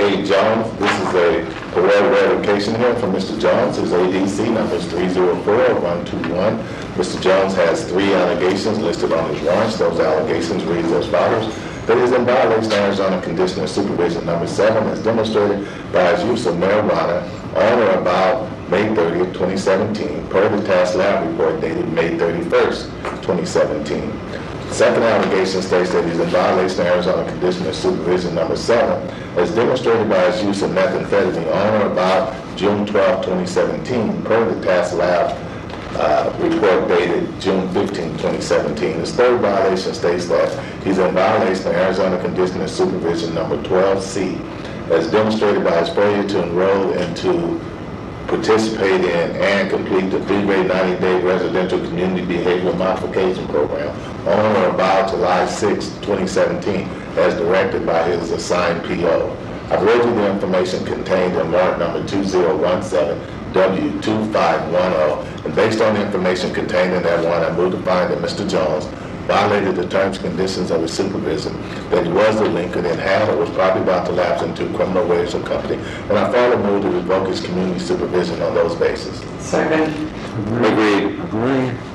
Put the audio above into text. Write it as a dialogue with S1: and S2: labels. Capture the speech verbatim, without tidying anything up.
S1: A. Jones. This is a parole revocation hearing for Mister Jones. His A D C number is three zero four one two one. Mister Jones has three allegations listed on his warrants. Those allegations read as follows: that he is in violation of Arizona Condition of Supervision number seven, as demonstrated by his use of marijuana on or about May thirtieth, twenty seventeen, per the task lab report dated May thirty-first, twenty seventeen. The second allegation states that he's in violation of Arizona Condition of Supervision number seven, as demonstrated by his use of methamphetamine on or about June twelfth, twenty seventeen, per the task lab uh, report dated June fifteenth, twenty seventeen. His third violation states that he's in violation of Arizona Condition of Supervision number twelve C, as demonstrated by his failure to enroll into, participate in, and complete the three-way ninety-day residential community behavioral modification program on or about July sixth, twenty seventeen, as directed by his assigned P O. I've read you the information contained in warrant number two zero one seven W two five one zero, and based on the information contained in that warrant, I move to find that Mister Jones violated the terms and conditions of his supervision, that he was delinquent and had or was probably about to lapse into criminal ways of company, and I further move to revoke his community supervision on those bases.
S2: Second.
S3: Agreed.
S4: Agreed.